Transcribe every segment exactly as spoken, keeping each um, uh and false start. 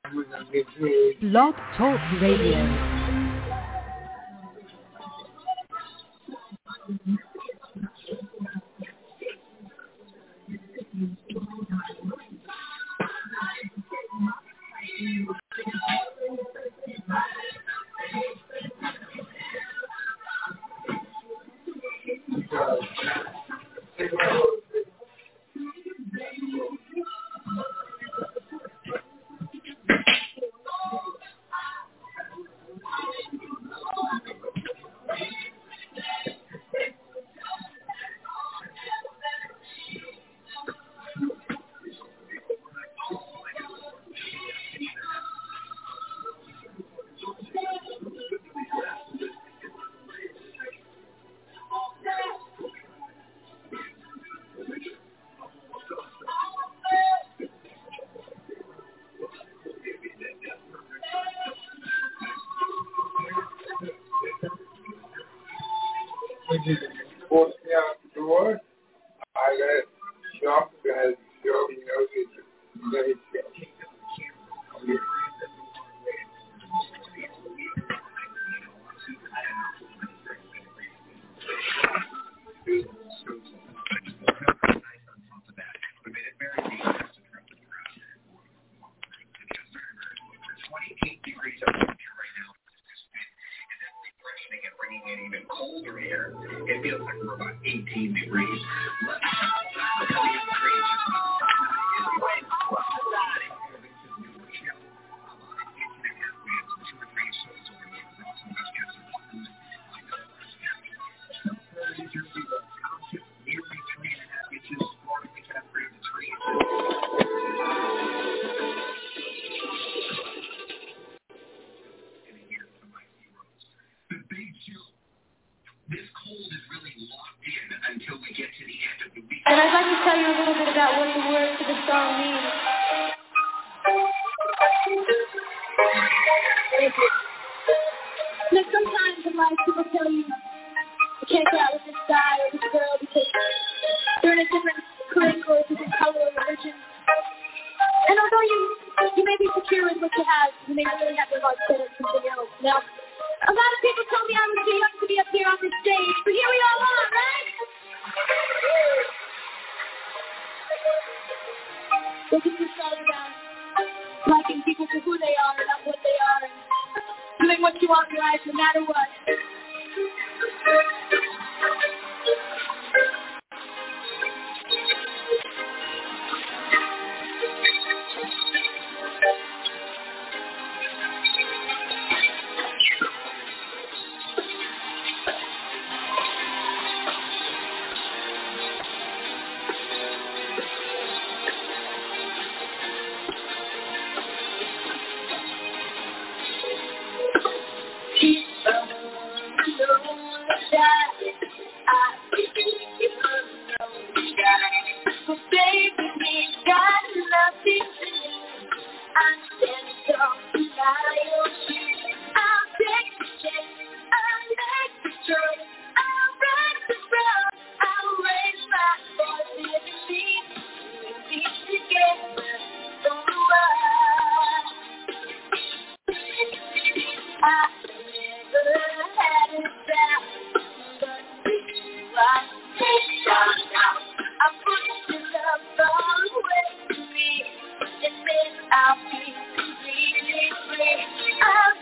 Blog Talk Radio. Forced me out the door. I got shocked because he already knows it's very scary. twenty-eight degrees up here right now. And that's refreshing and bringing in even colder air. It feels like we're about eighteen degrees. Let's tell you the crazy. It's right across the body. This cold is really locked in until we get to the end of the week. And I'd like to tell you a little bit about what the words to the song mean. Now, sometimes in life people tell you you can't go out with this guy or this girl because they're in a different clique or a different color or religion. And although you you may be secure with what you have, you may not really have your heart set on something else. Now, a lot of people told me I was too young to be up here on this stage, but here we all are, right? This is just all about liking people for who they are and not what they are, and doing what you want in life no matter what. I'll be completely free. I'll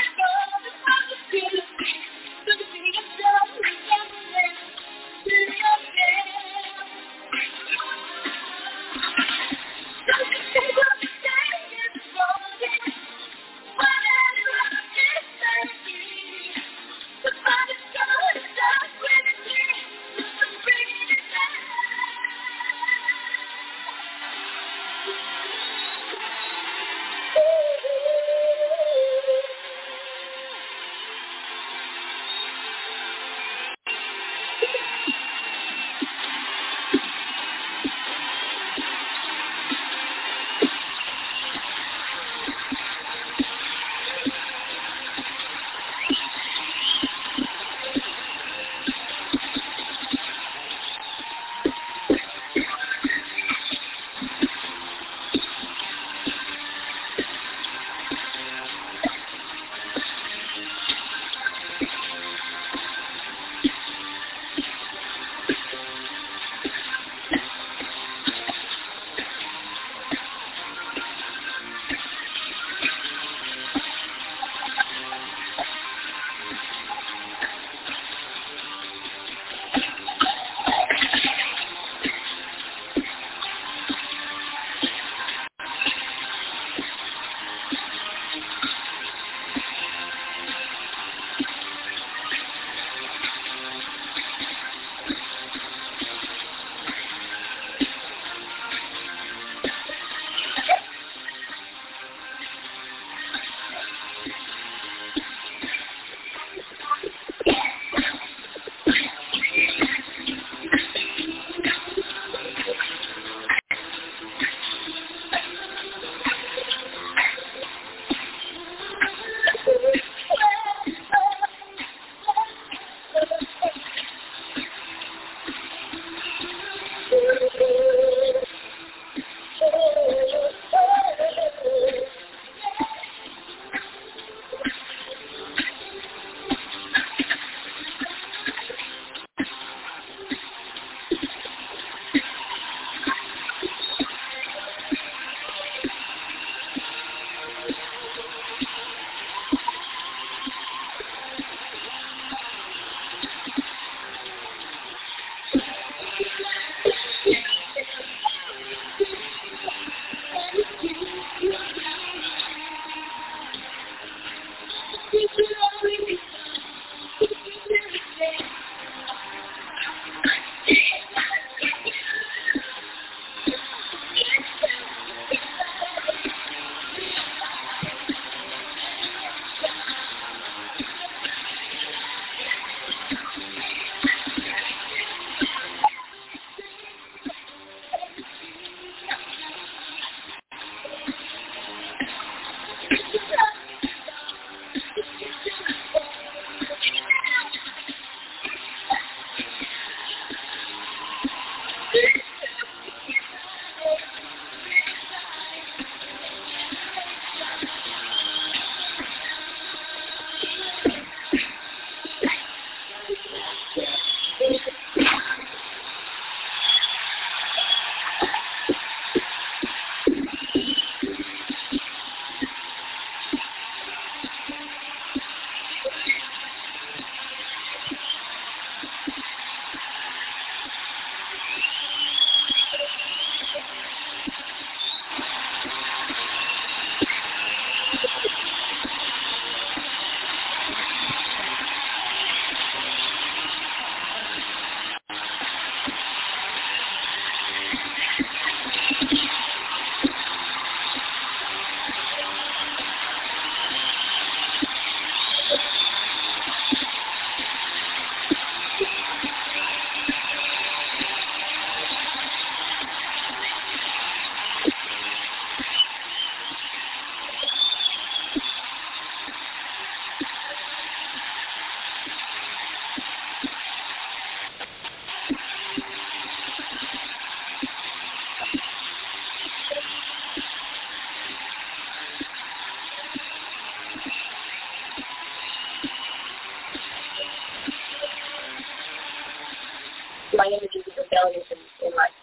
my image is rebellious in, in like,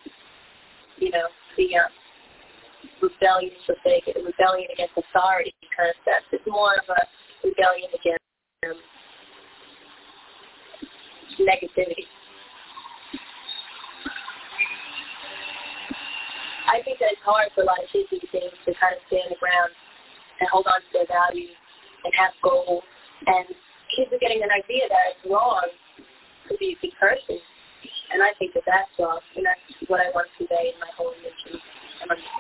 you know, the uh, rebellious, rebellion against authority concept. It's more of a rebellion against um, negativity. I think that it's hard for a lot of kids these days to kind of stand the ground and hold on to their values and have goals. And kids are getting an idea that it's wrong to be a good person. And I think that that's wrong. And that's what I want to convey in my whole mission. And I'm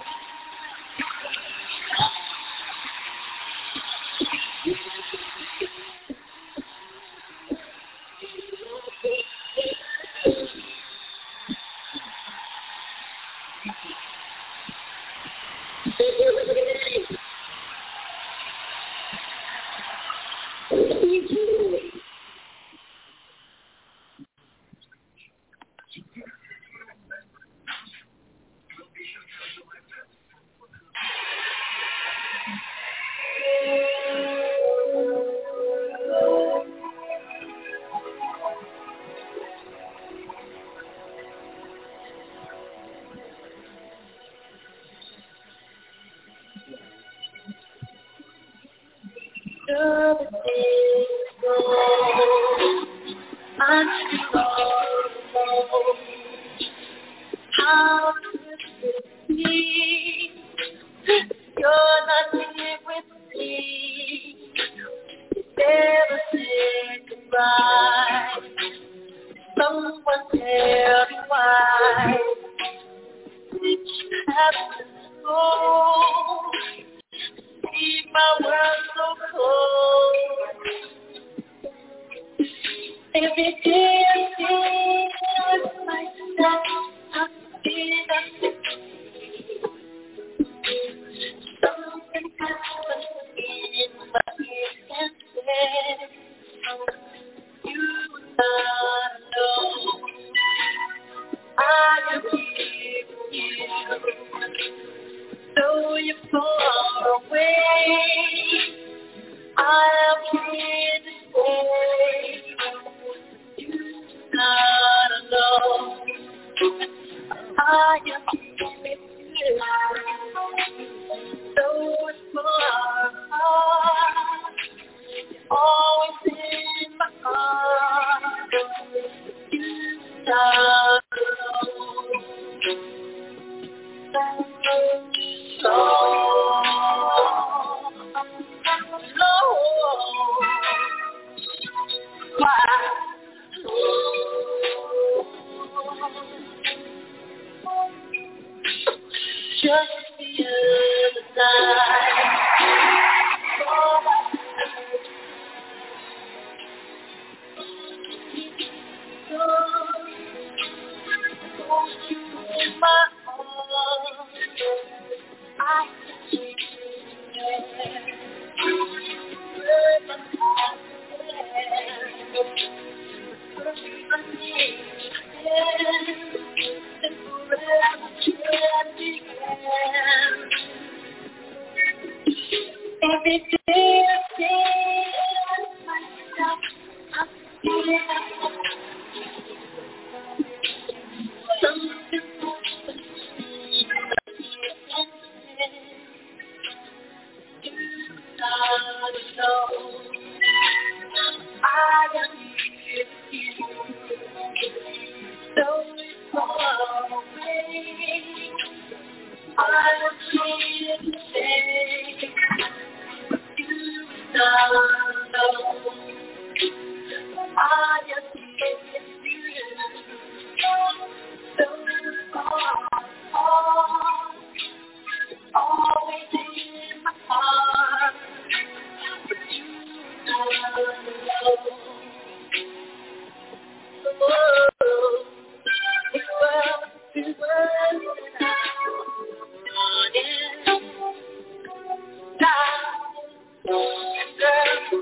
how could it be? You're not here with me. Never say goodbye. Someone tell me why. Did you have to go? Leave my world so cold. If it didn't feel like that, I'd be nothing. Something happened in my head. You would not know. I am here with you. Though you're far away, I'm here to stay. You're not alone. I am here with you. Though it's far apart, you're always in my heart. You're not alone. So just the other side. Won't you in my arms? I can take you there. Where my heart is. Forever can begin. Every day I feel myself, I feel something happened. You're not alone. I am here with you. Though it's far away, I am here to stay. You're not alone. I am here with you. Though it's far apart, always in my heart. But you're not alone. Oh, it was, it was now, now, girl.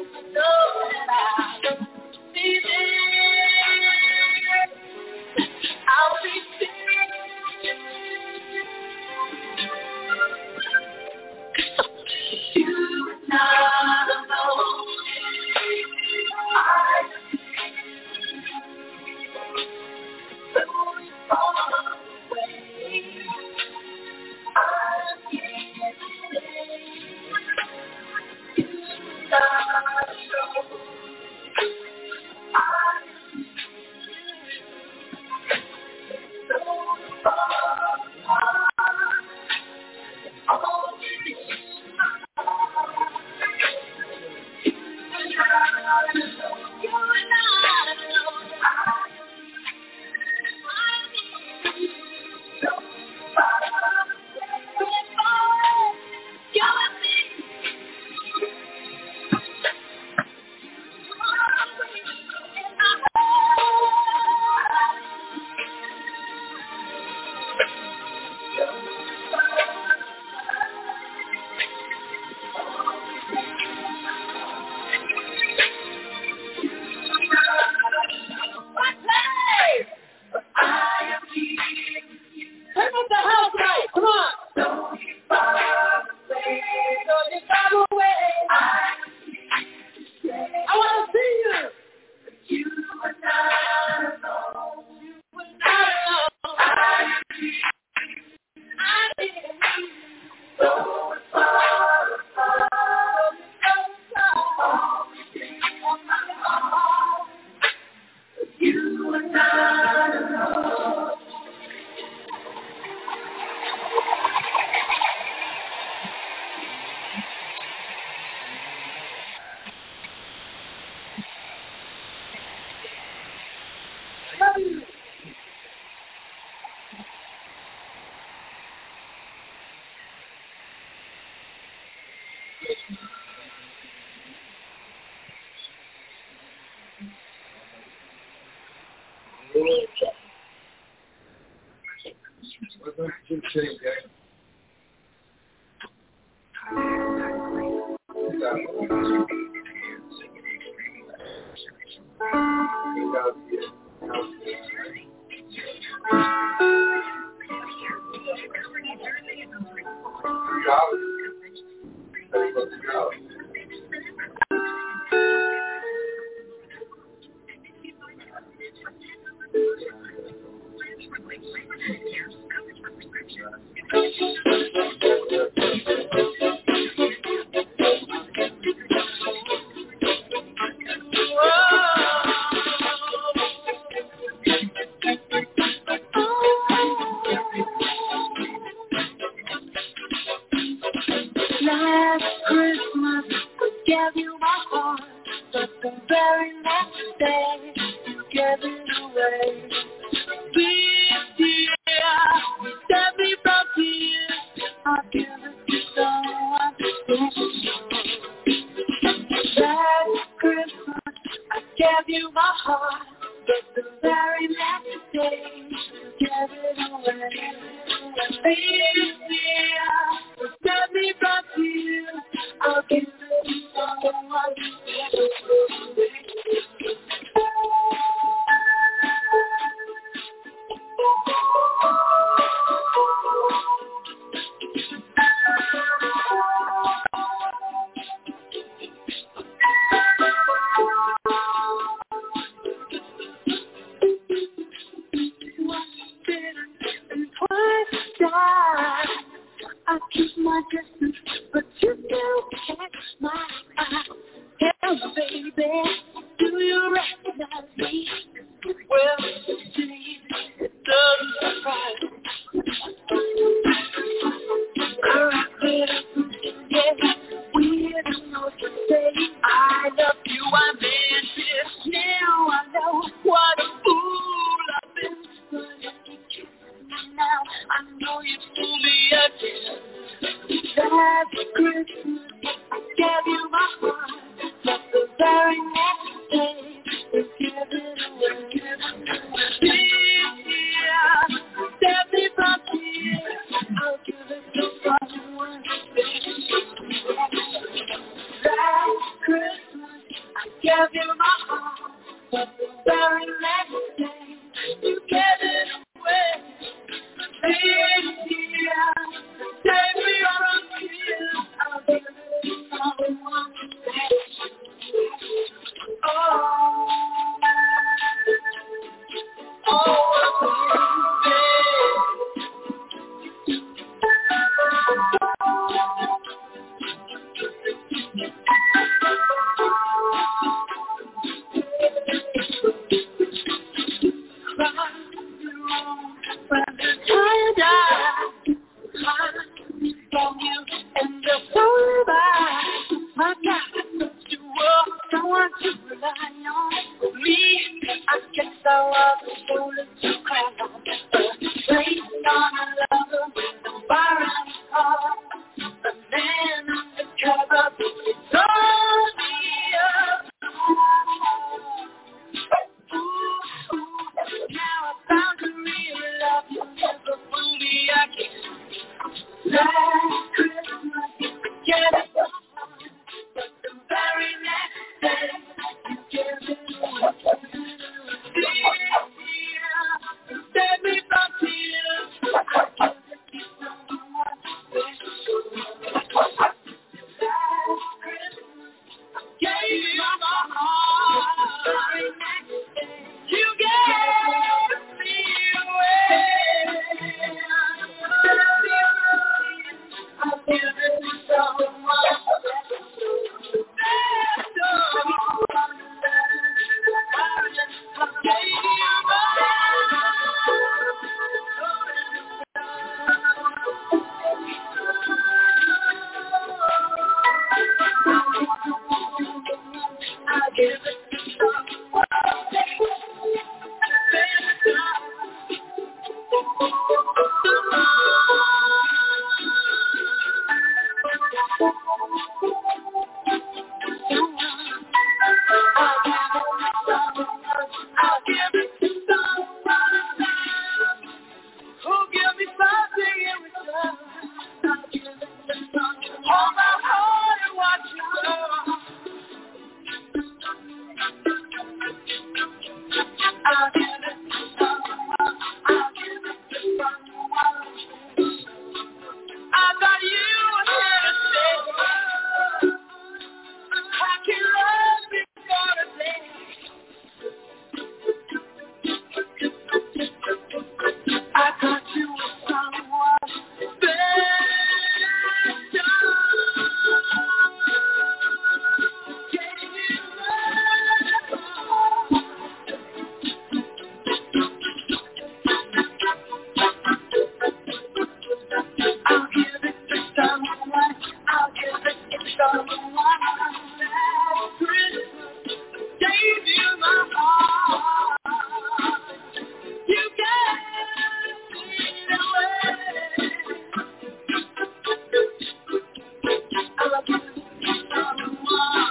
to rely on. For me, I guess I was a fool to cry on. Placed on a lover with a fire in his heart. A man undercover, it's all me up. Ooh, ooh, now I found a real love. You never fool me again. Last Christmas, you forget it. But the very next day, you give it away. This year, you save me from tears. I give it to someone special. Last Christmas, I gave you my heart. The very next day, you gave me away. I'll give it to someone special. I'll give it to someone I'll give it to someone who'll give me something in return. I'll give it to someone hold my heart and watch it grow. I'll give it to someone. I'll give it to someone. I got you here to stay. I can love you for a day. I got you with someone special. Gave you I'll give it to someone. I'll give it to someone. Last Christmas, gave you my heart. You gave it away. I'll give it to someone.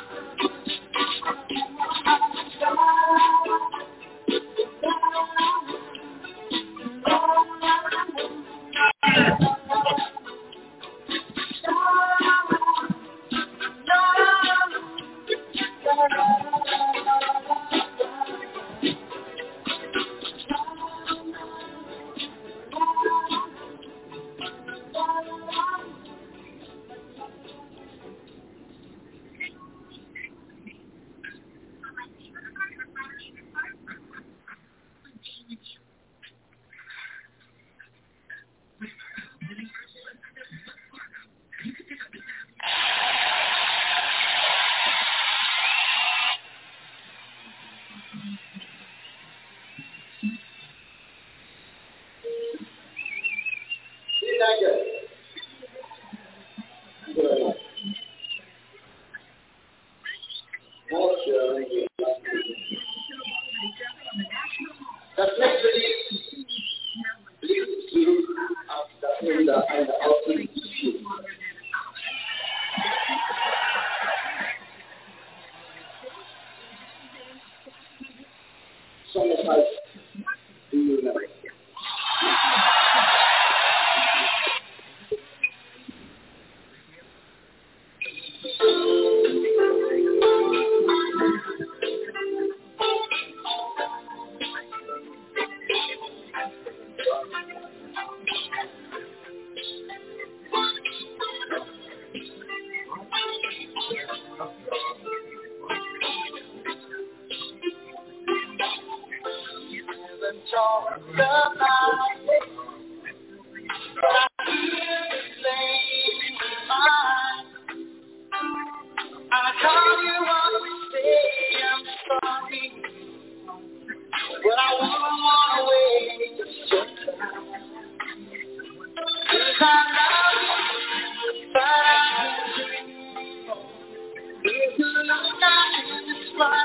But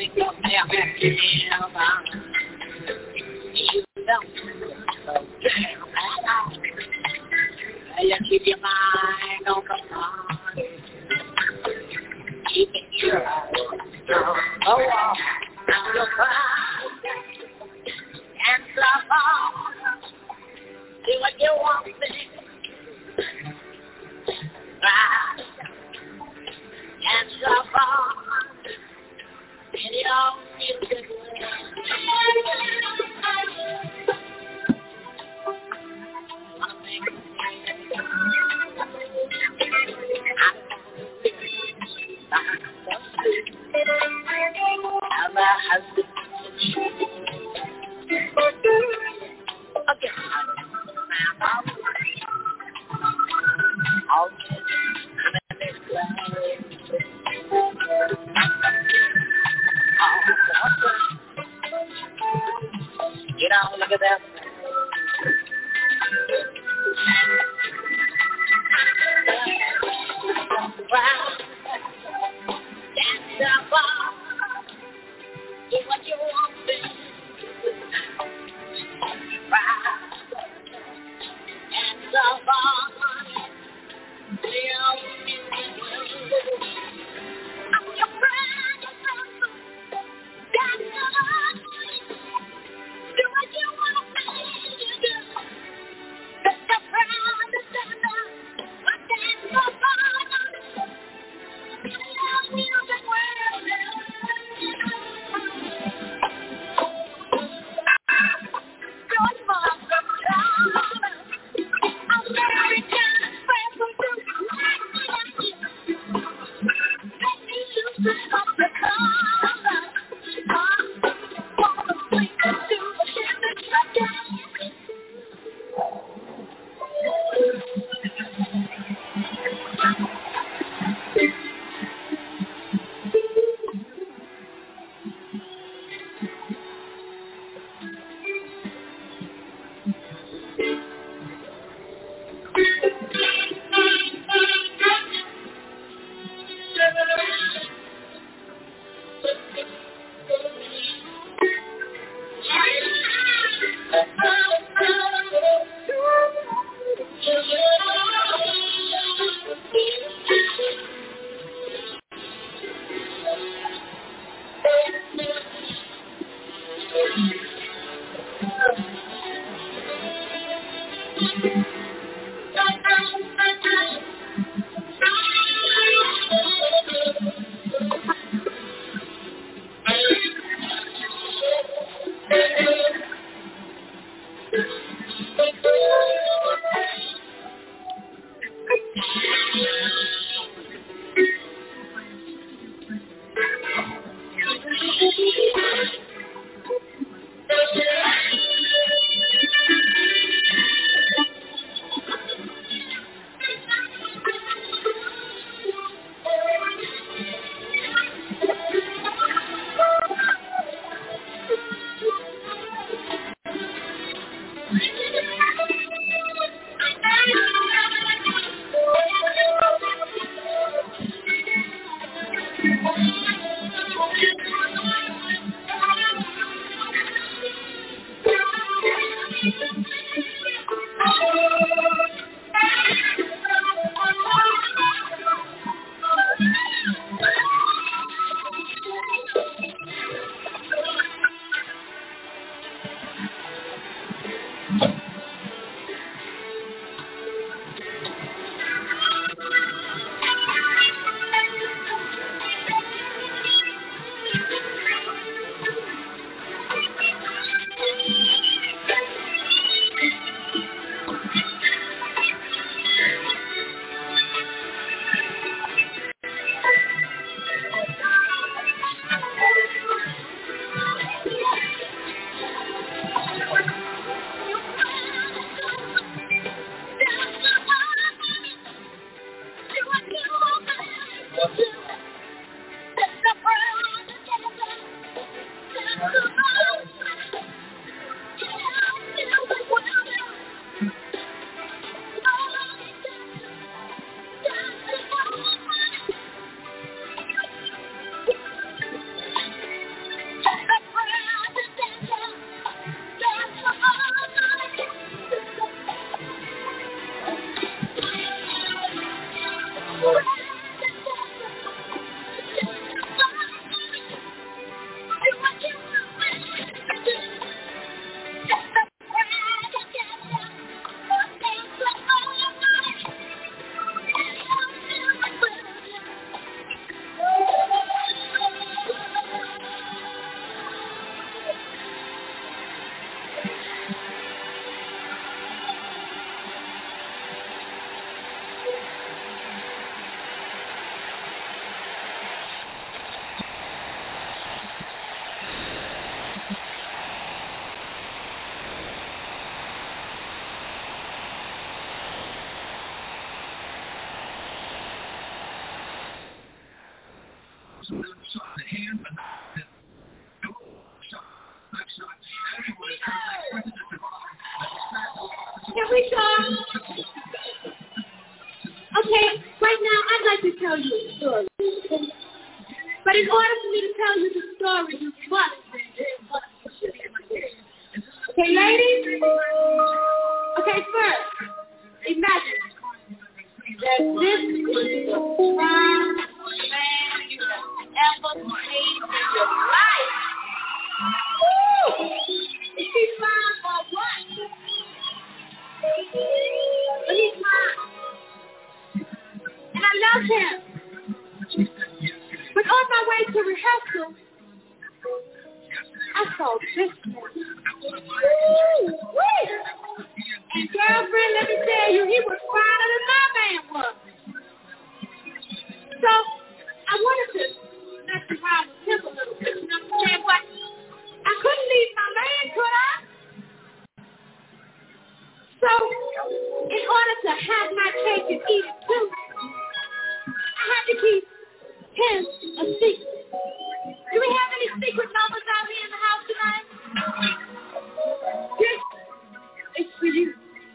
think you'll never give up. You know, so damn bad. You keep your mind on the party. Keeping your eyes on the wall. Now you'll cry and suffer. Do what you want to do. Cry and suffer. And it all feels good. I'm a husband. Okay. I'm in this place. You know, look at that. Wow. That's the bar. Do what you want to. Wow. That's the bar. I'm your friend. That's the bar. Do what you want to do. That's the bar. That's the bar. But that's the bar. You love me the world. Good mother, I'm very kind of friend with you. Let me use the of the color. I wanna sleep and do the shit that you do. Here we go. Okay, right now I'd like to tell you a story. But in order for me to tell you the story, you must. Okay, ladies? Okay, first, imagine that this is the finest man you have ever seen in your life. Woo! Is he fine or what? But he's mine. And I love him. But on my way to rehearsal, I saw this man. Woo! And girlfriend, let me tell you, he was finer than my man was. So, I wanted to mess around with him a little bit, you know what I'm saying? But I couldn't leave my man, could I? So, in order to have my cake and eat it too, I had to keep him a secret. Do we have any secret numbers out here in the house tonight? This is for you.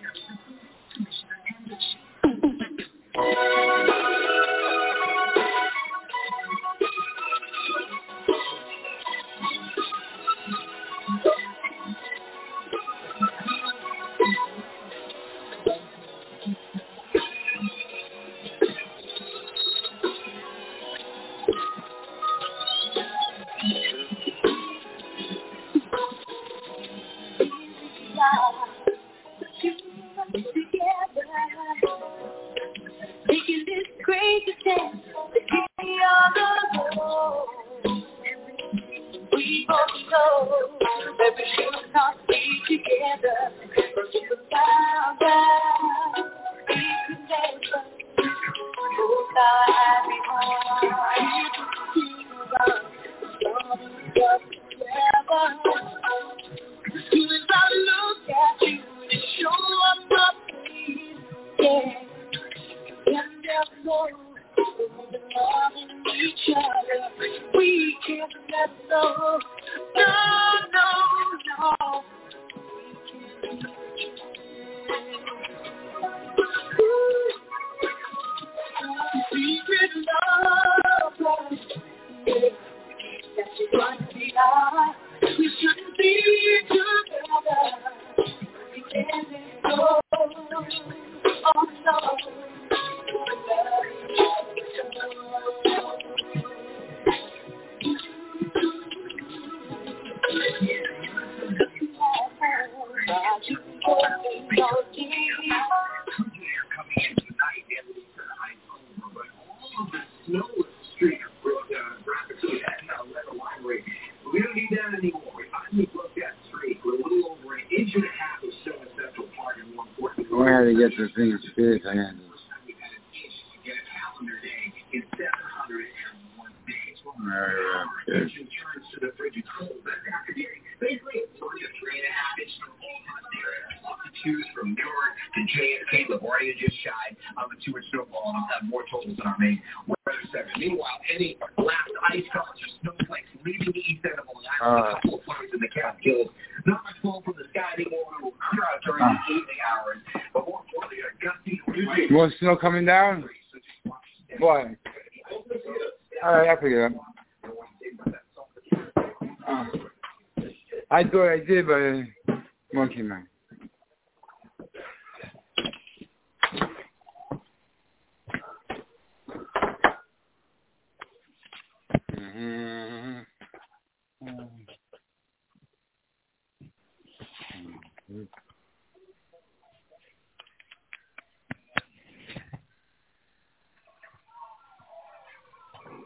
More snow coming down? Why? Alright, I figured it out. Uh, I thought I did, but uh, monkey man.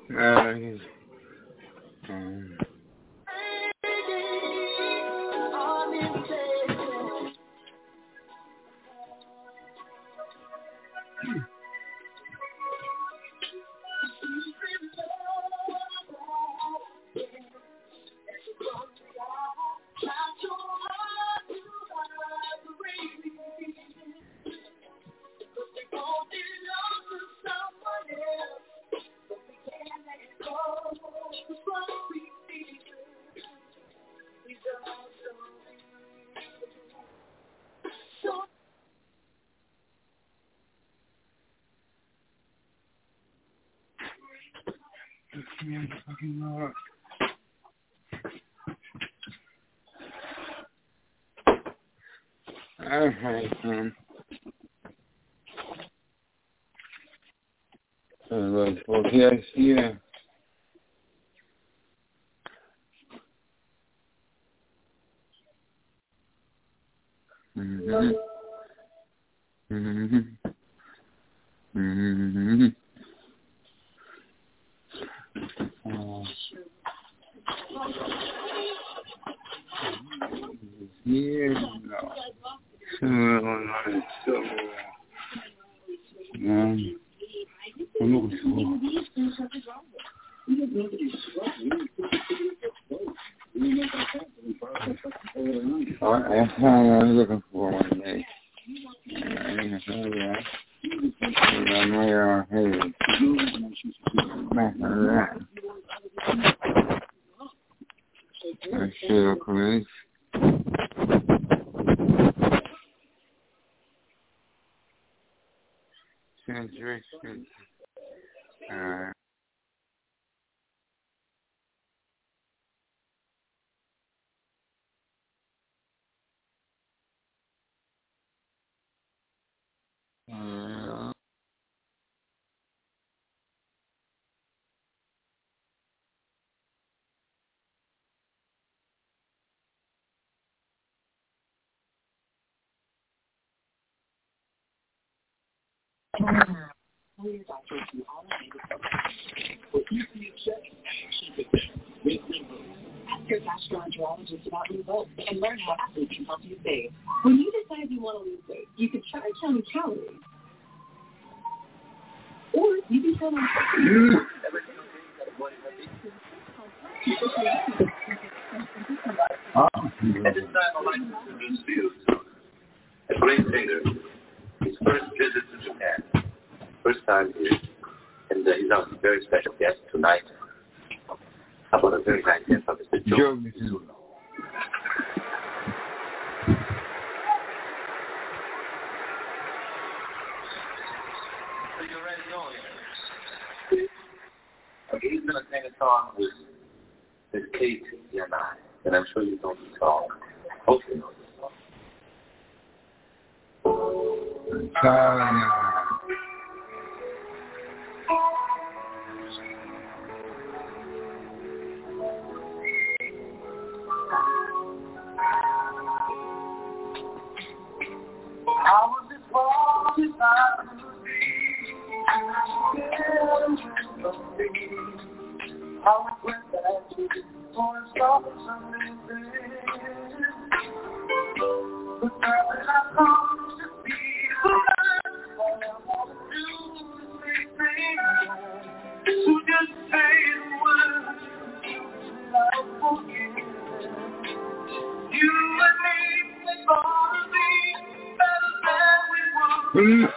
Uh, um, fucking Lord. Alright, um. So, like, well, yes, yeah. Mm-hmm. Mm-hmm. Mm-hmm. Oh. Yeah, no. So, no, so, um, I'm looking for. Oh, that's how I was looking for one day. I didn't know that. I'm right on here. Back on that. I should have come Saturation. Uh, uh, Ask your gastroenterologist about results and learn how athletes can help you save. When you decide you want to lose weight, you can try counting calories. Or you can count on At this time, I'd like to introduce to you a great singer. His first visit to Japan. First time here. And uh, he's our very special guest tonight. How about a very nice guest of Mister Joe Mizuno? So you already know it. Okay, he's going to sing a song with Miss Kate Yanai. And I'm sure you know the song. Hope you know the song. China. I was as far as I could be. I went back to the point of something. But now that I've come to be alive, all I want to do is make things. So just say the words without forgetting. You and me, we're gonna be better than we were.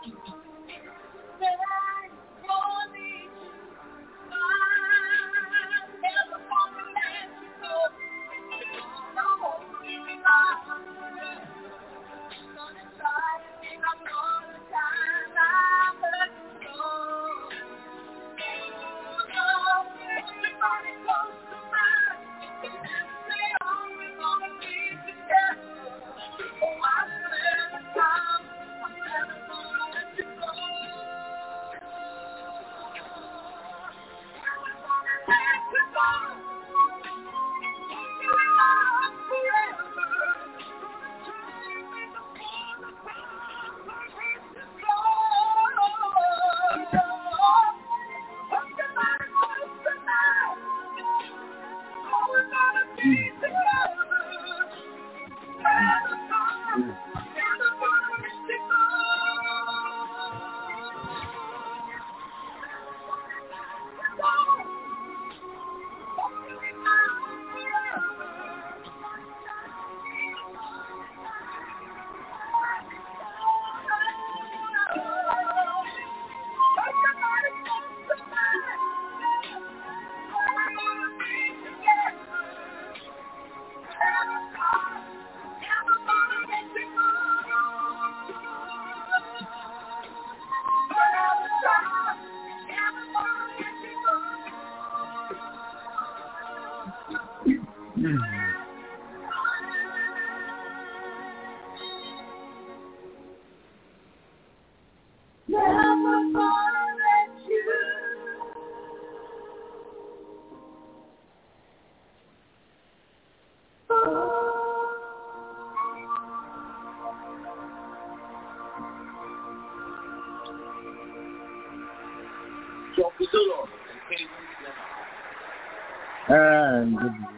And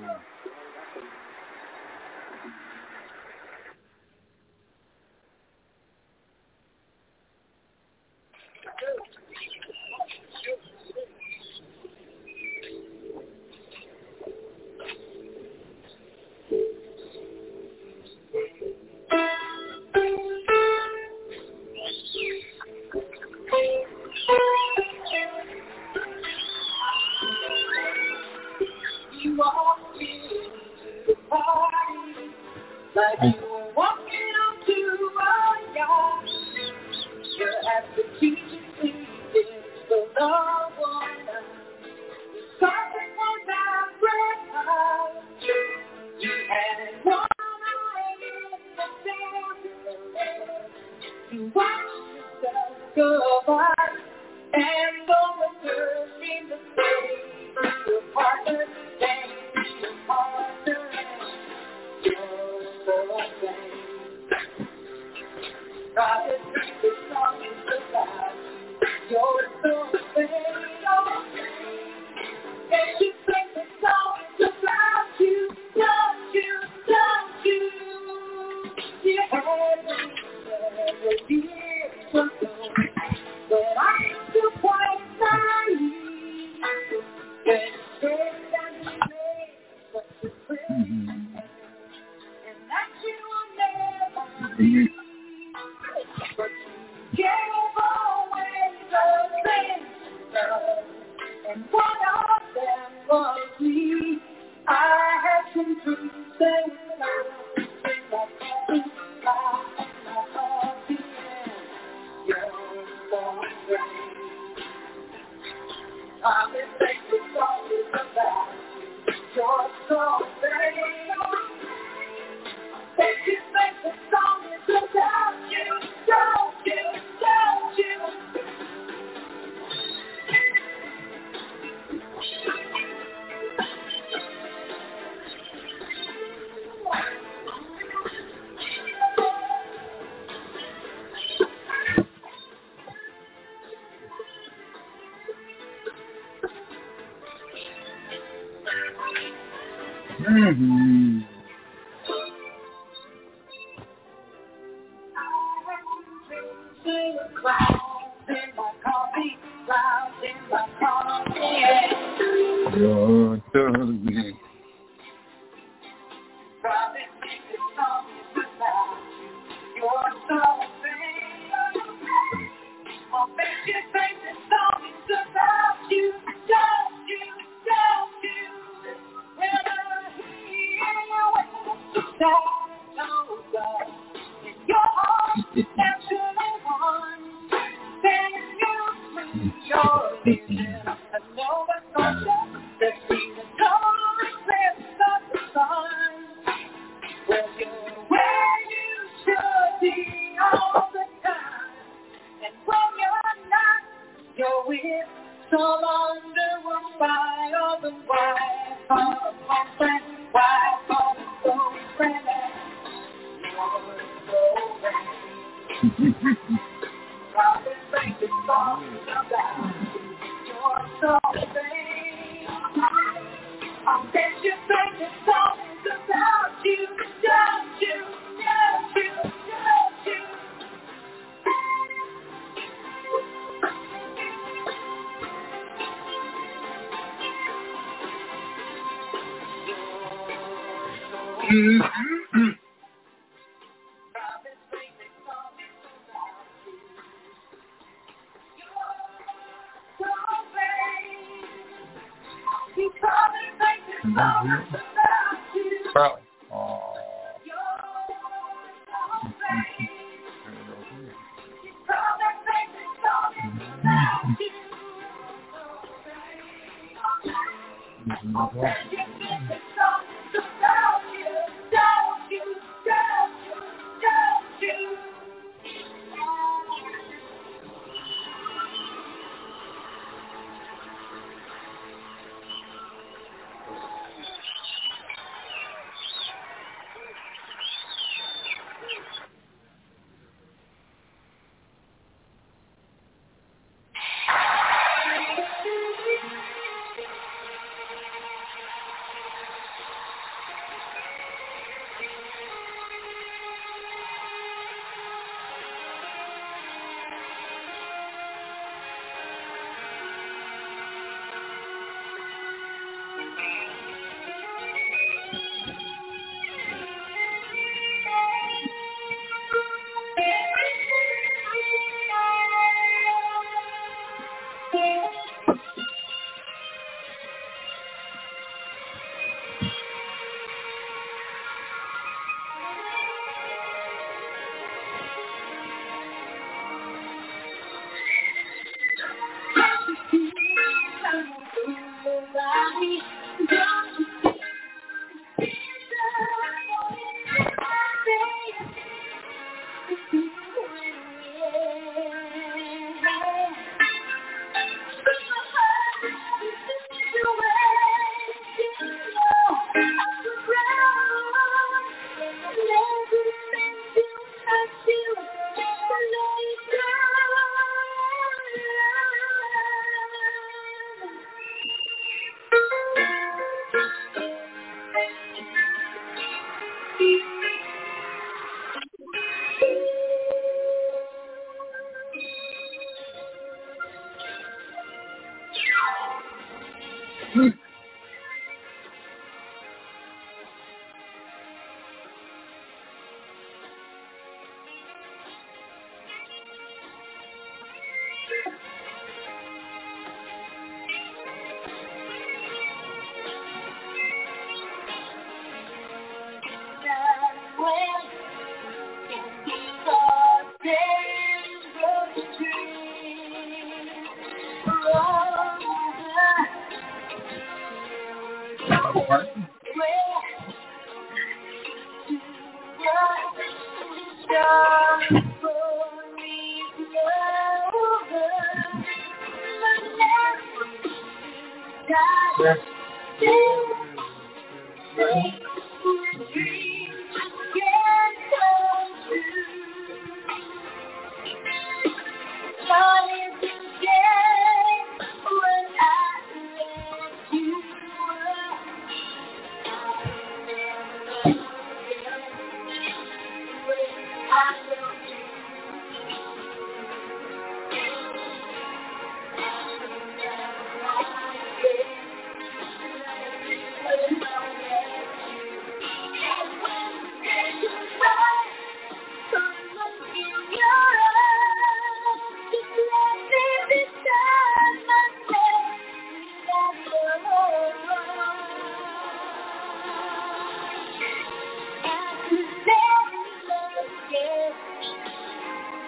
mm-hmm. You're so good. naturally want. Then you lose your vision. I know what's going on. Let's see the total eclipse of the sun. Well, you're where you should be all the time. And when you're not, you're with some underworld by all the white collar friend, white collar soul friend. You're so bad. Robin sings a song about your soul thing. I bet you think the song is about you, don't you, don't you, don't you. Mm-hmm. Probably. Oh.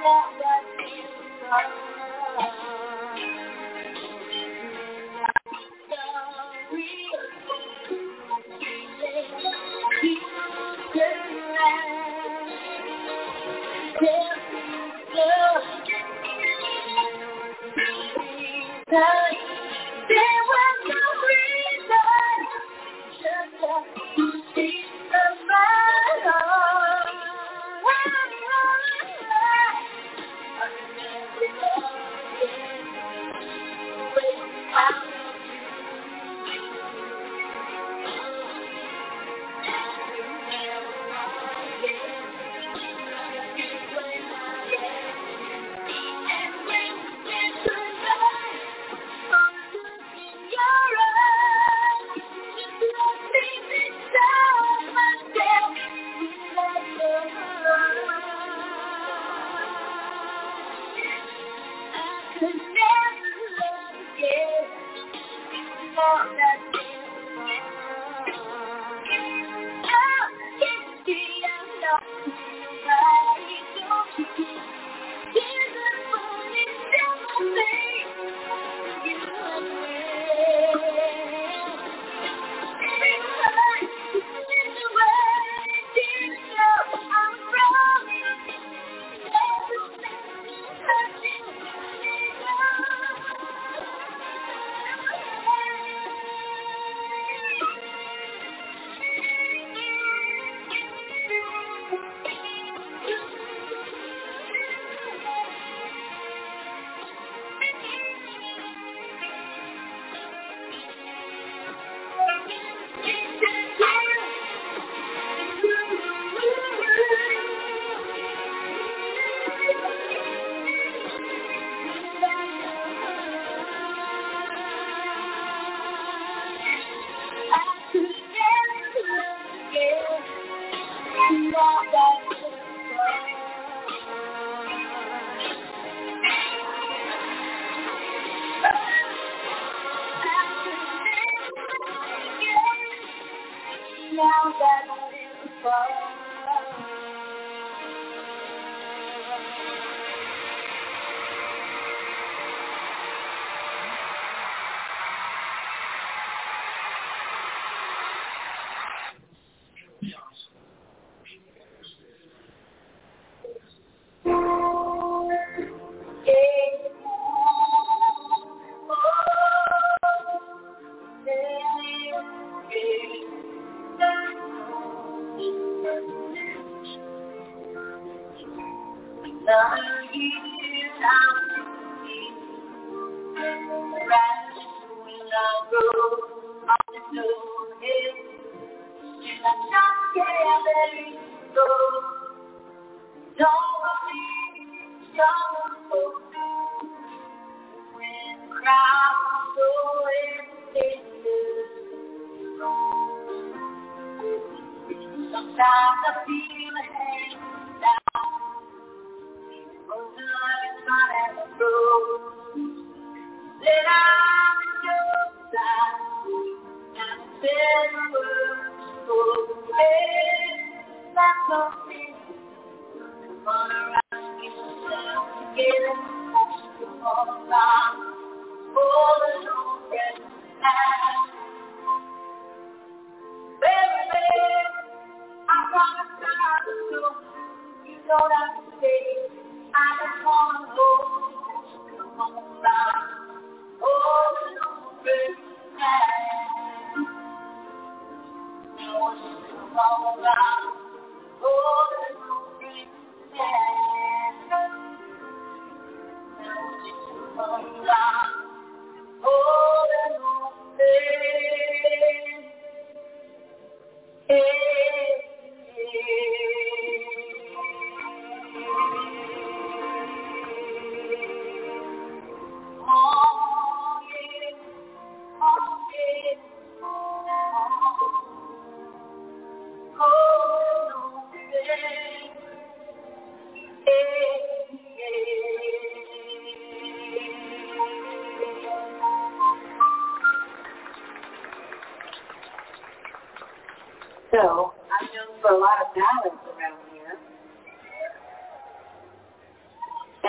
So, I'm known for a lot of ballads around here.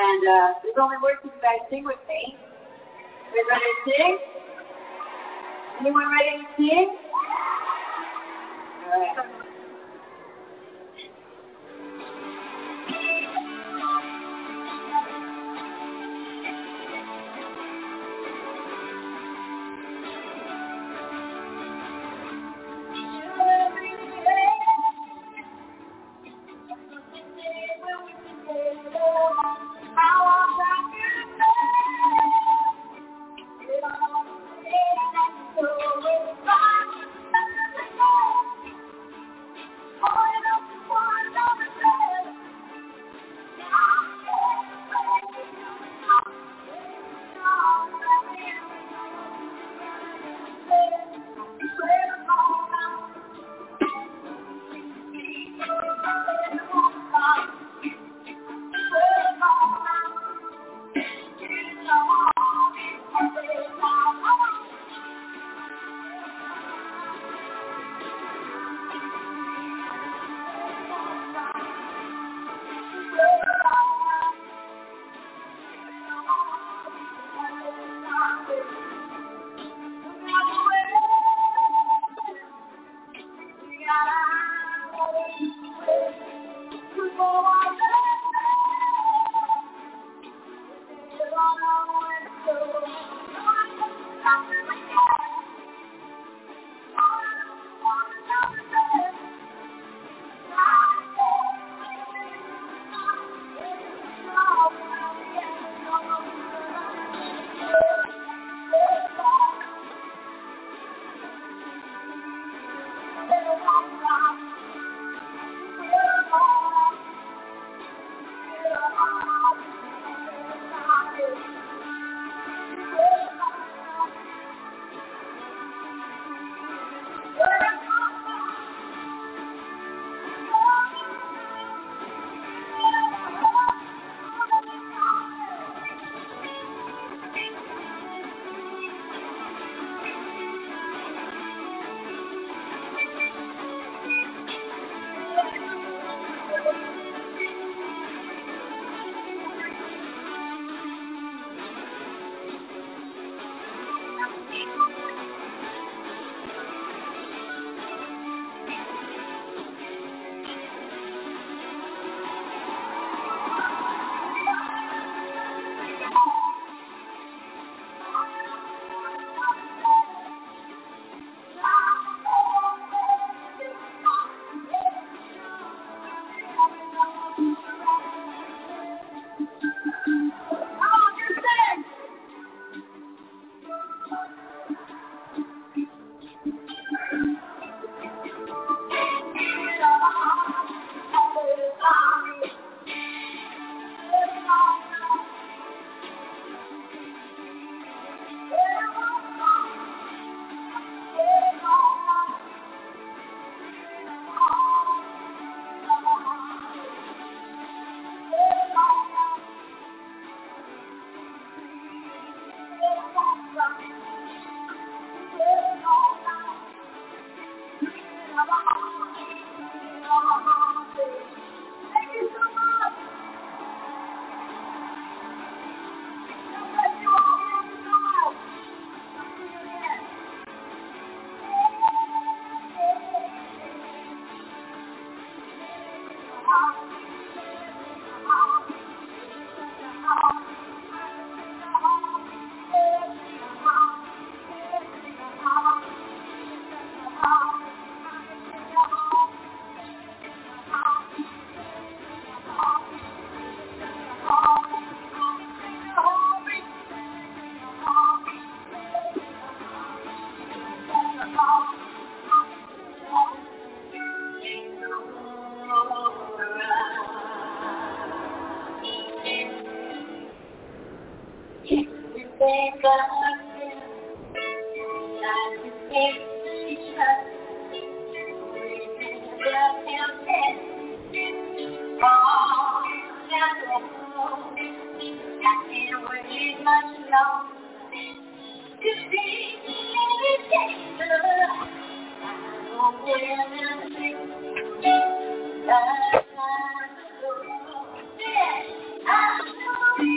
And uh, there's only words if you guys sing with me. You guys ready to sing? Anyone ready to sing? All right. I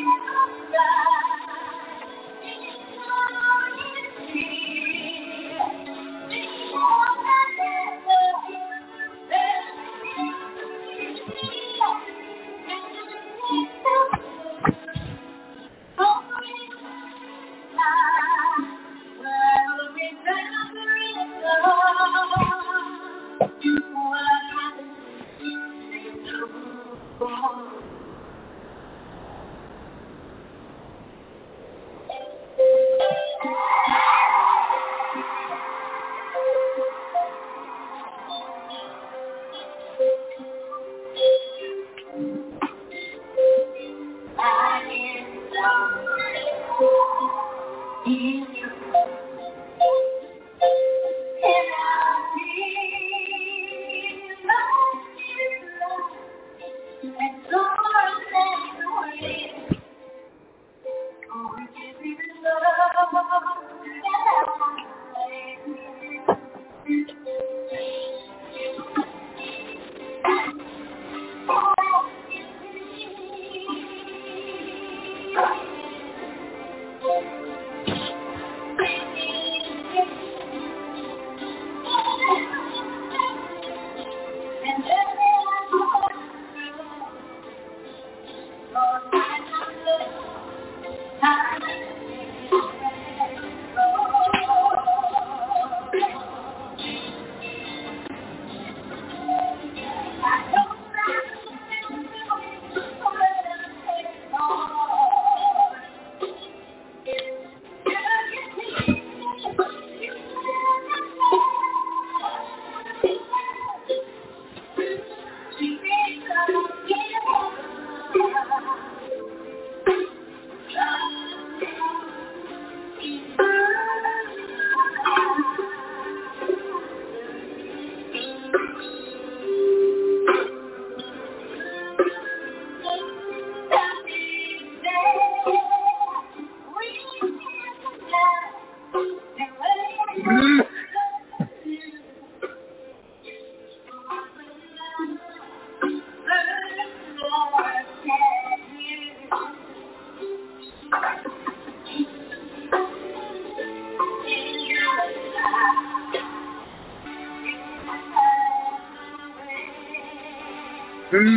Mm.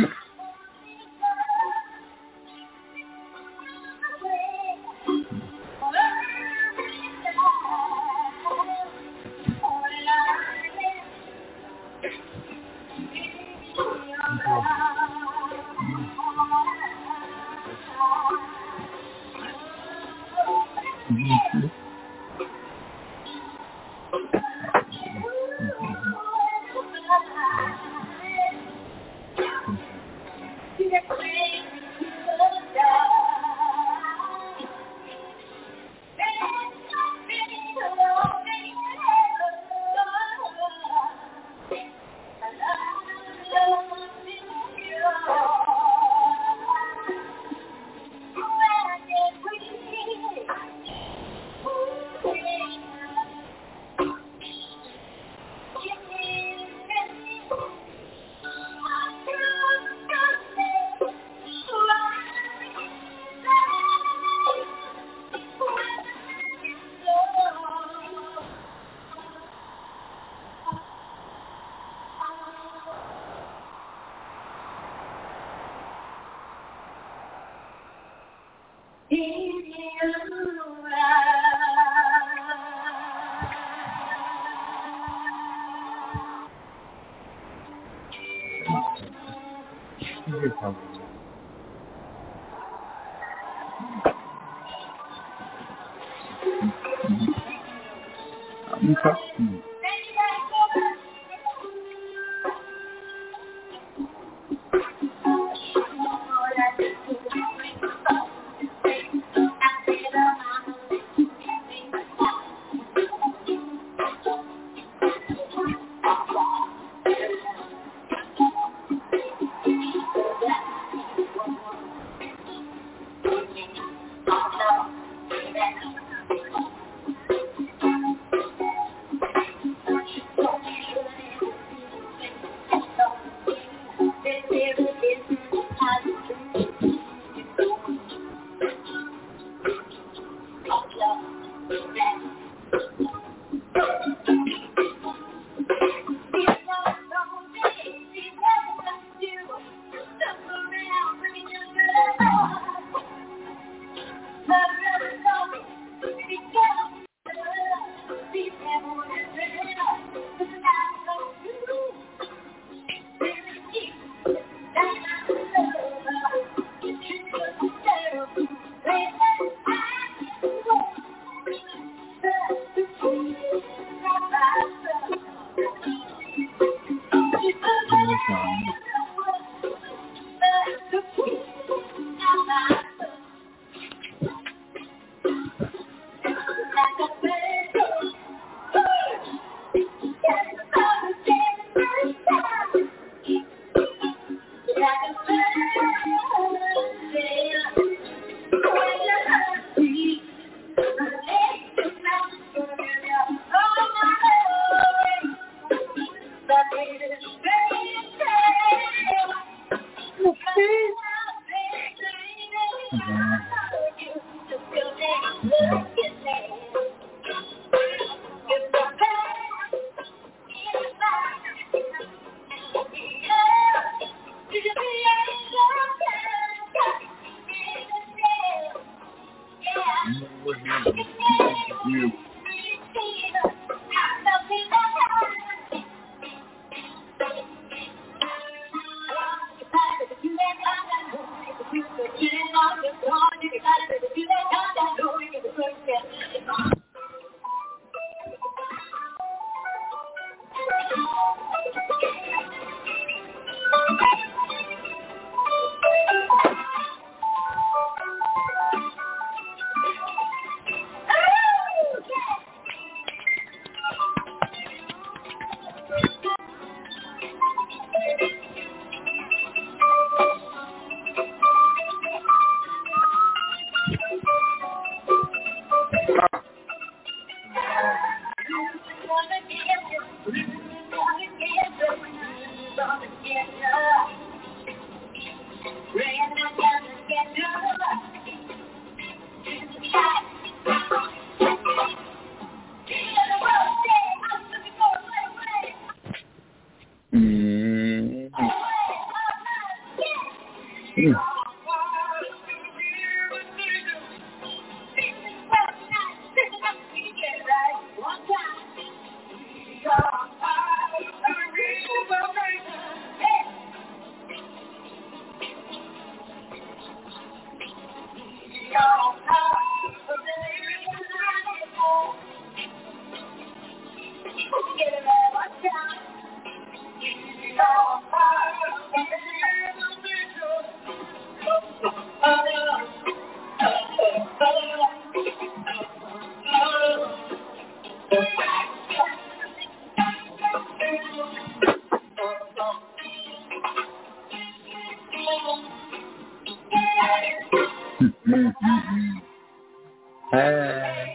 Hey.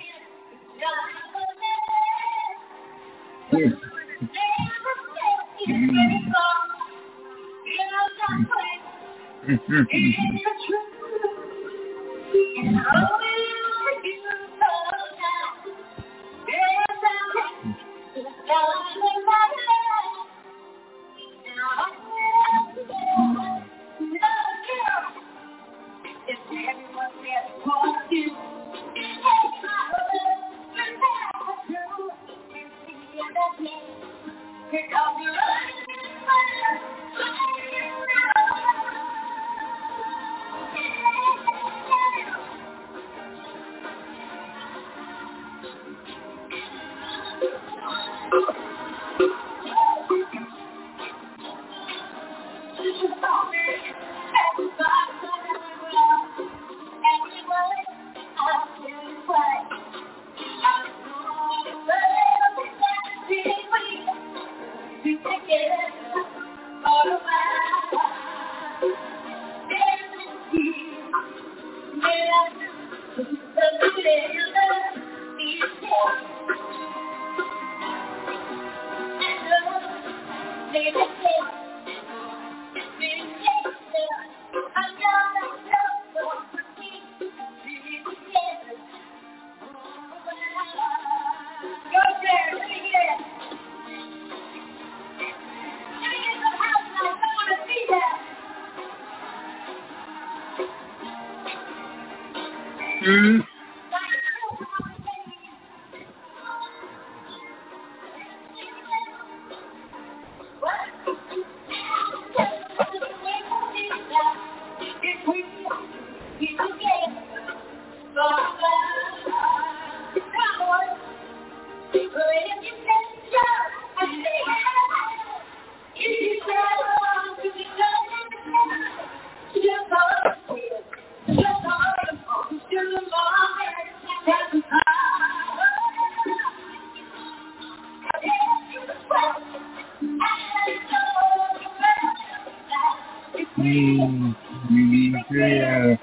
Mm. Mm. Yeah.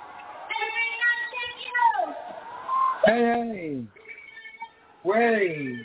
Hey, hey. Way.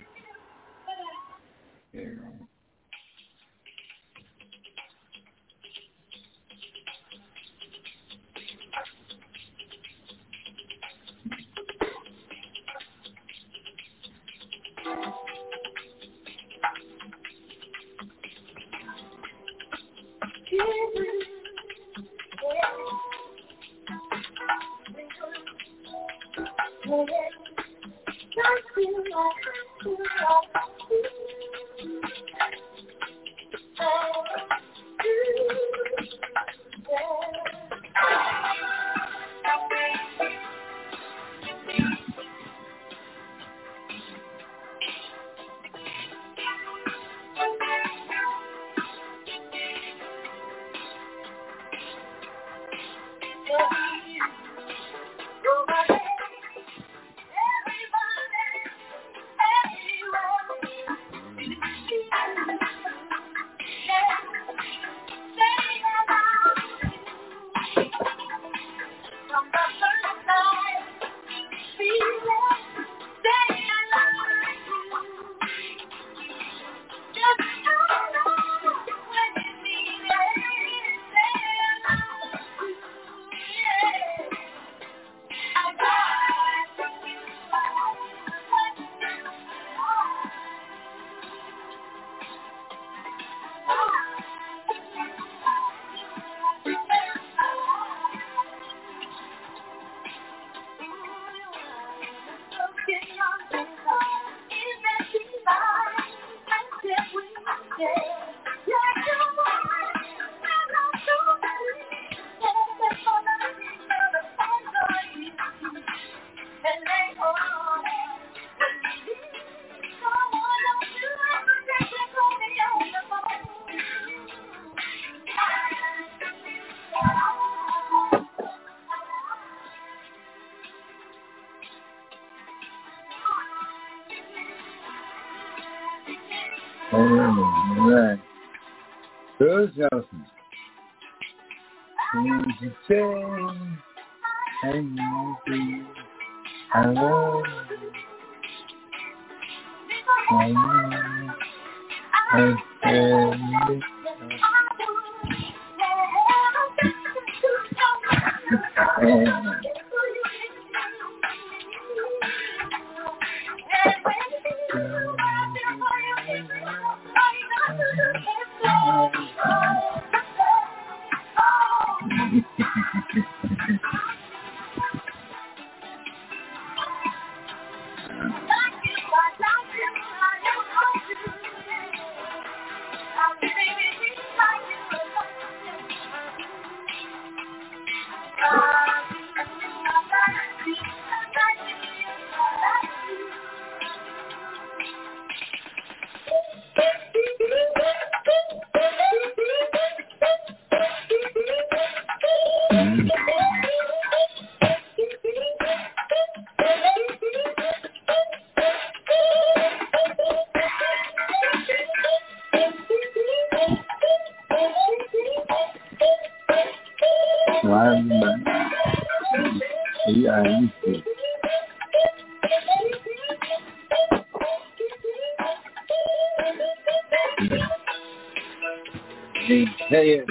Alright. Bruce Nelson. Things you say, and you see, I love you. I love you. Hey,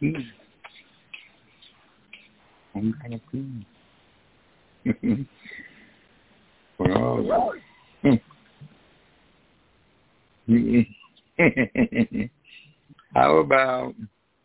key. Some kind of key. Well, how about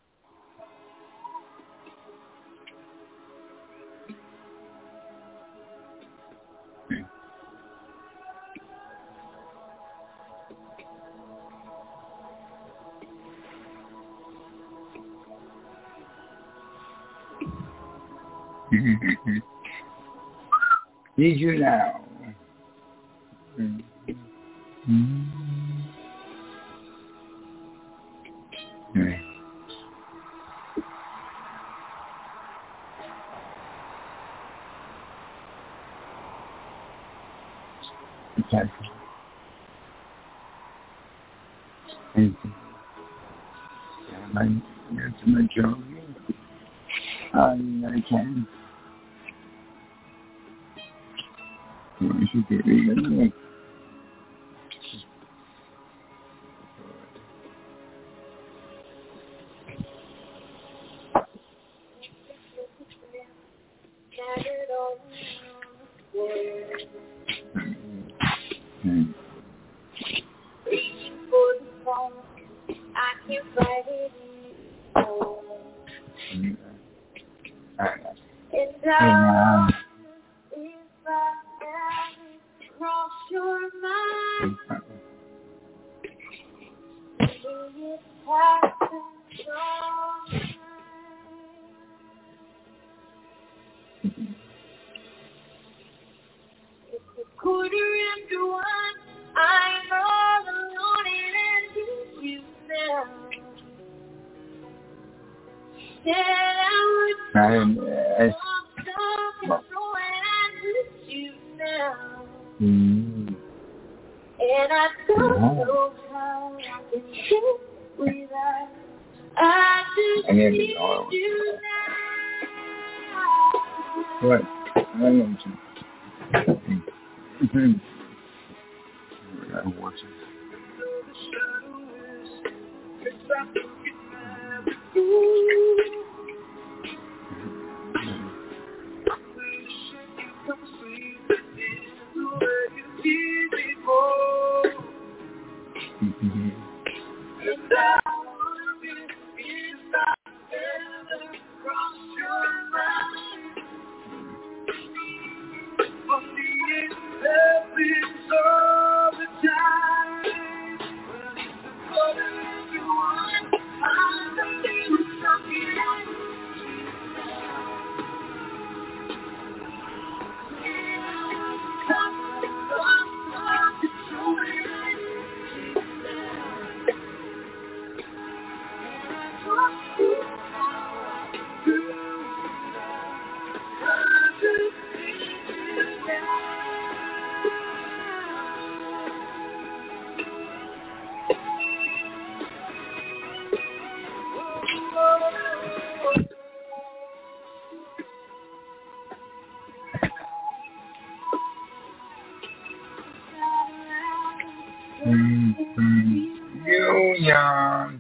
need you now? Mm-hmm. Mm-hmm. Okay. Thank you. Am I here to my job? I, I can. You should get me anyway. Mm. I can't fight it anymore. Mm. And I, if I ever cross your mind, will it happen sometime? It's a quarter after one, I'm all alone and I need you now. Said I would I'm, uh, mm. and I don't know how I can live without. I just need you now. What? I want you. Mm-hmm. I want you. Mm-hmm. Union.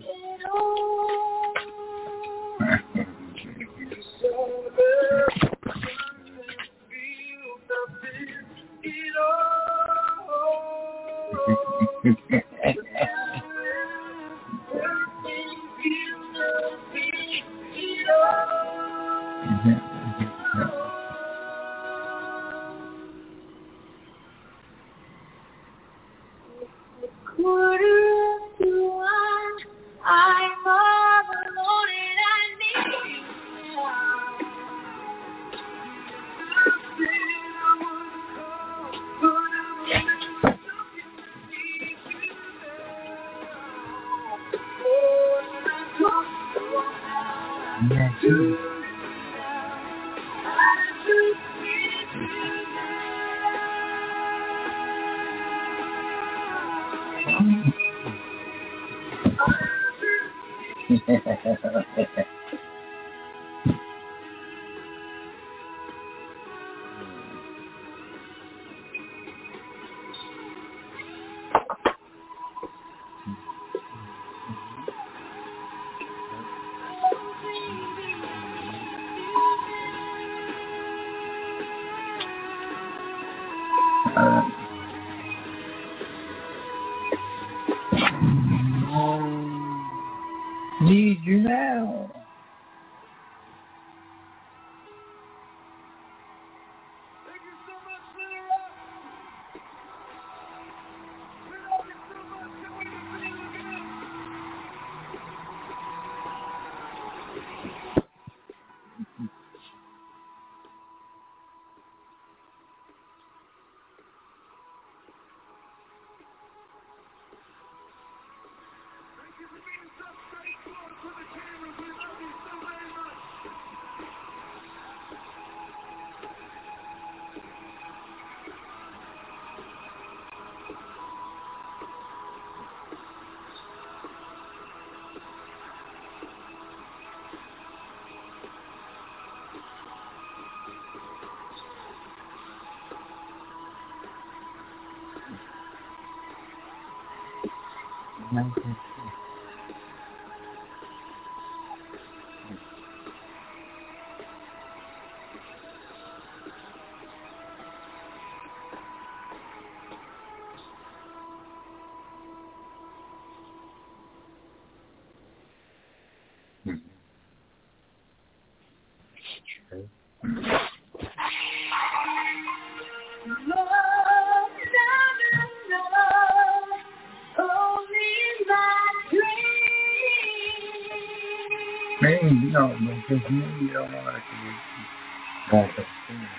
Need you now. Maybe no, because maybe you don't want to be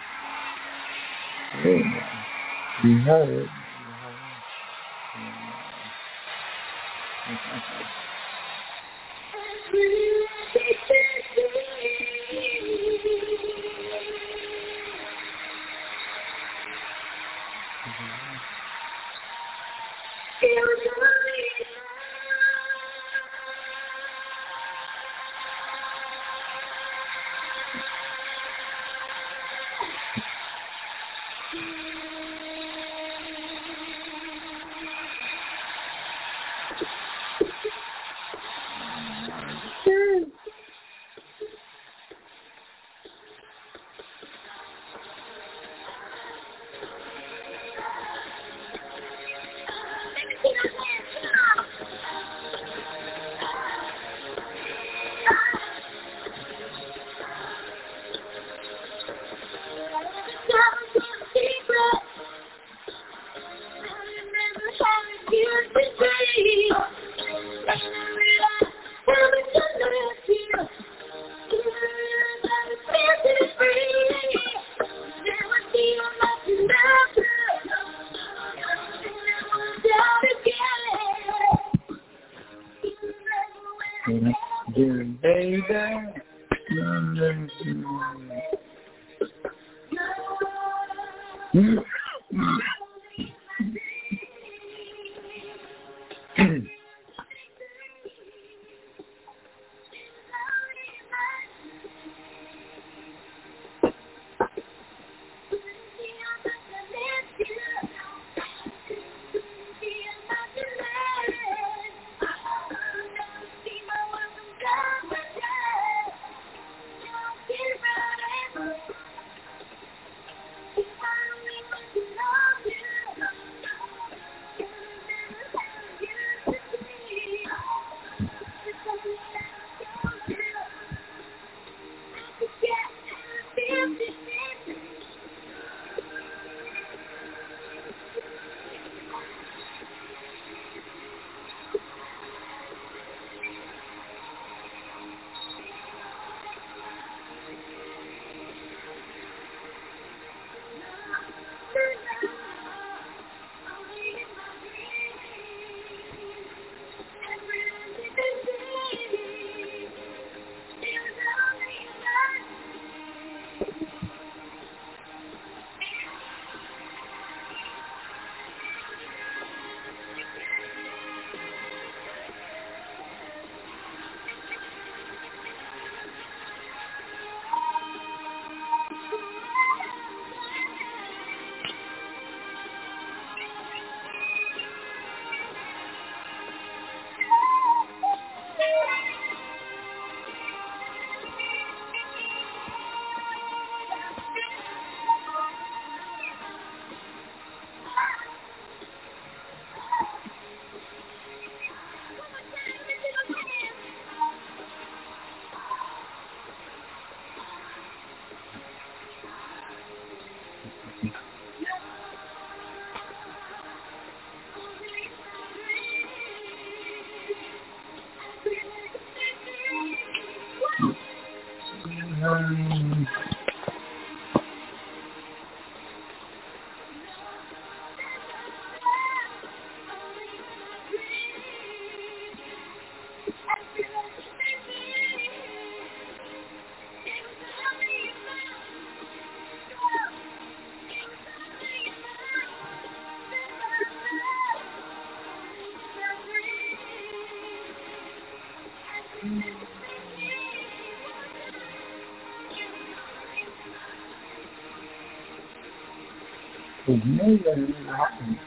You heard it. Um, It may have happened.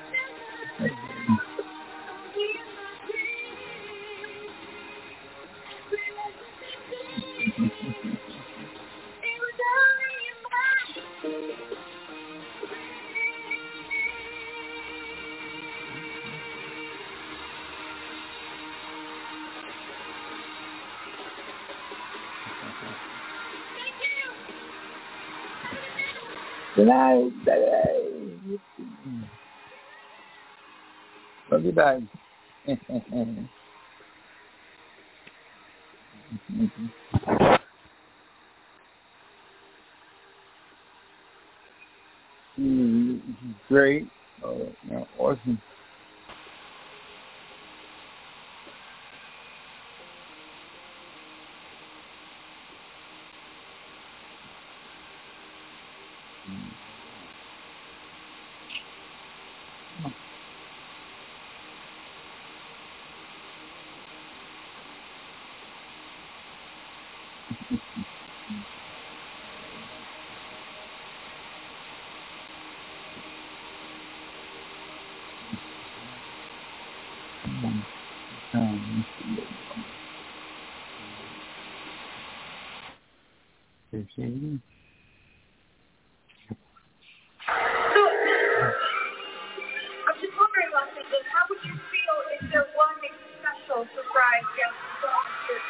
Good night, baby. Love you, bye. mm, great. Oh, yeah, awesome. Um, fifteen. So, I'm just wondering, Leslie, how would you feel if there was a special surprise guest performance?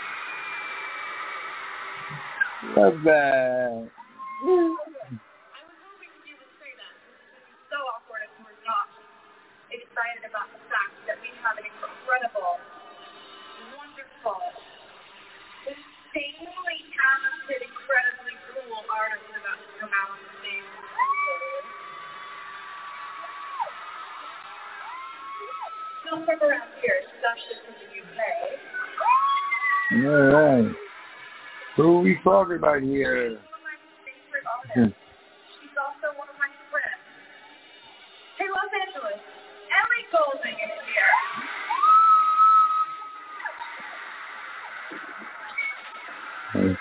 Love that. I was hoping you would say that. It would be so awkward if we're not excited about the fact that we have an incredible, wonderful, insanely talented, incredibly cool artist about to come out on the stage. She's from around here. She's actually from the U K. All right. Who are we talking about here? She's one of my favorite artists. She's also one of my friends. Hey, Los Angeles, Ellie Goulding is here. Hey.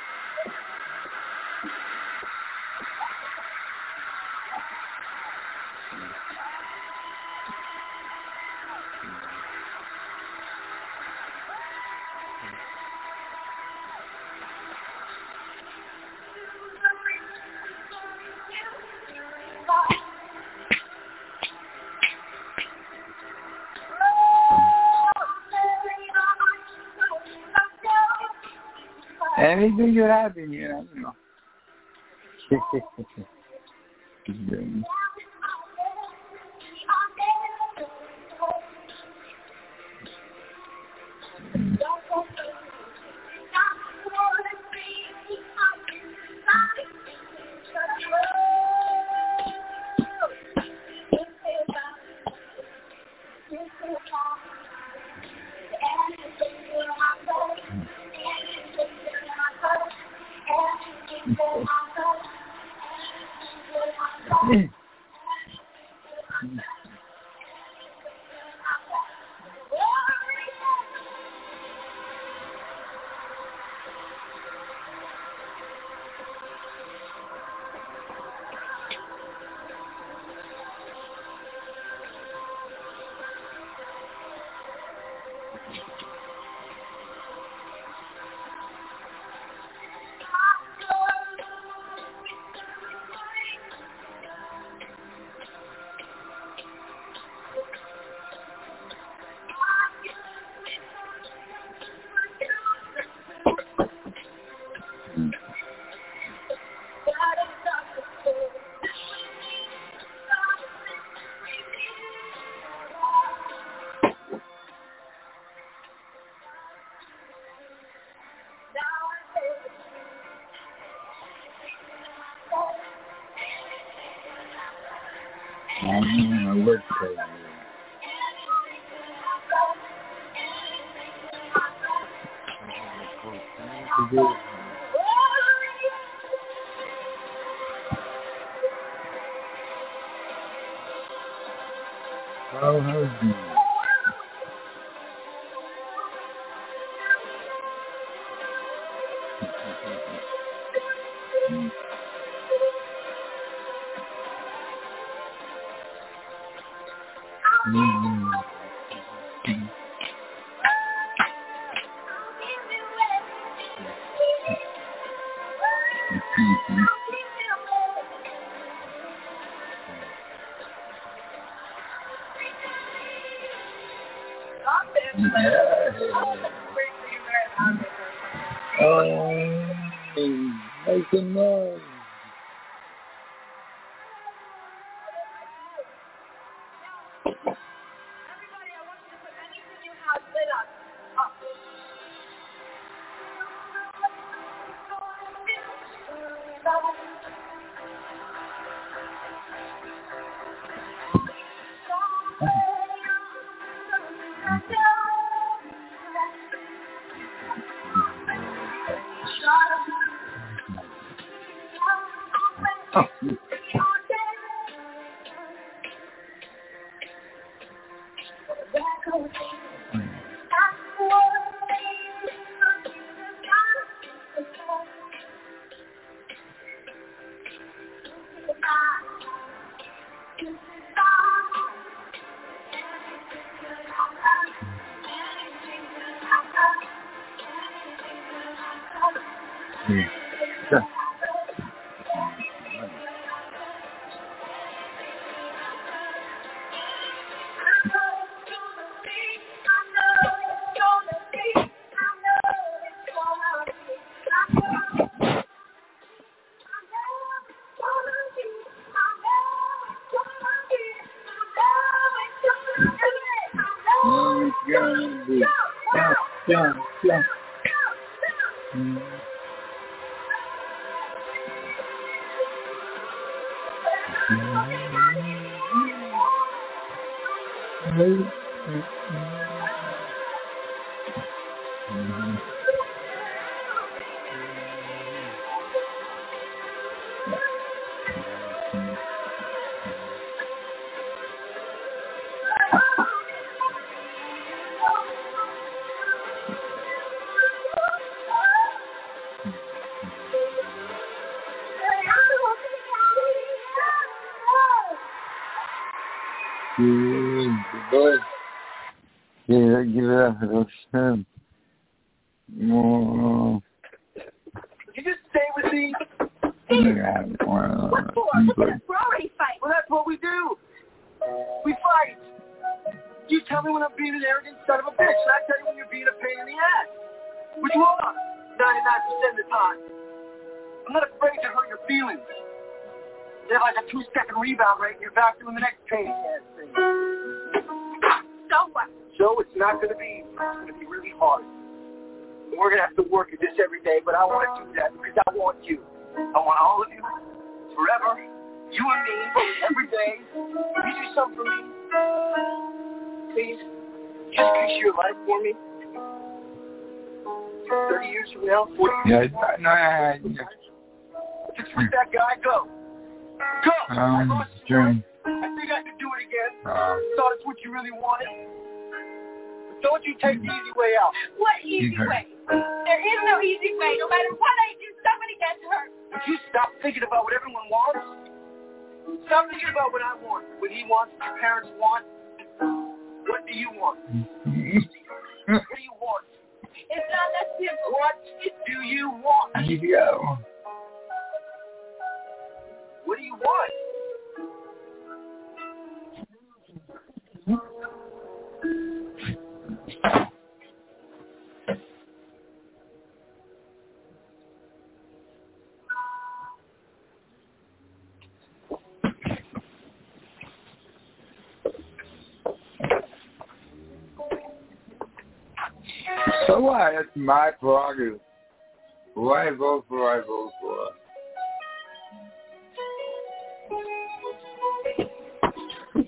Anything could happen, yeah, I don't know. I work for you. How have you? Mm-hmm. Oh, make some noise. Yeah, yeah. Mm. Yeah, give it up for those him. Oh. You just stay with me. Yeah, well, what for? We're already fighting. Well, that's what we do. We fight. You tell me when I'm being an arrogant son of a bitch, and I tell you when you're being a pain in the ass. Which one? ninety-nine percent of the time. I'm not afraid to hurt your feelings. They have like a two-second rebound rate, and you're back doing the next pain in the ass thing. So what? So it's not going to be, it's going to be really hard. And we're going to have to work at this every day, but I want to do that because I want you. I want all of you, forever, you and me, every day. Will you do something for me? Please, just kiss your life for me. thirty years from now, forty years from now. Yeah, no, no, no. Just with that guy, go. Go! Um, I Jim. I think I could do it again. Uh, Thought it's what you really wanted. But don't you take the easy way out. What easy way? There is no easy way. No matter what I do, somebody gets hurt. Would you stop thinking about what everyone wants? Stop thinking about what I want, what he wants, what your parents want. What do you want? What do you want? It's not that simple. What do you want? you go. What do you want? So what? It's my prerogative. Who I vote for, I vote for.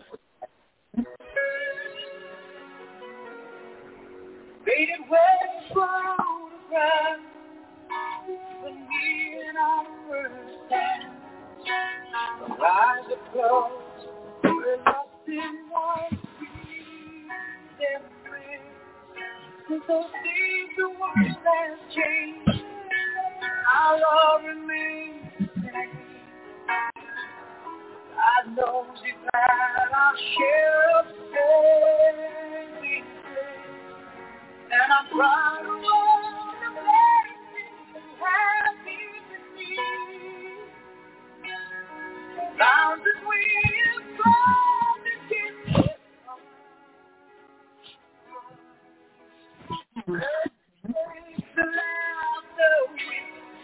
Faded wet photograph when me and I first met. Our eyes are closed, we're lost in one sweet embrace. Since those days the world has changed, our love remains the same. I know we've had our share of pain, and I'm proud of all the blessings you have given me. Thousands we've gone to get the laughter we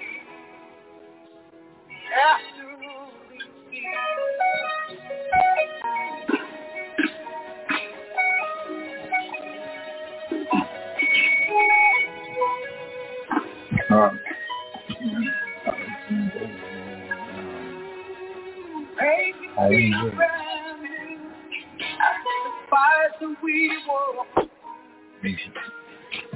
after we see. Um, I enjoy it. After the fires that we were,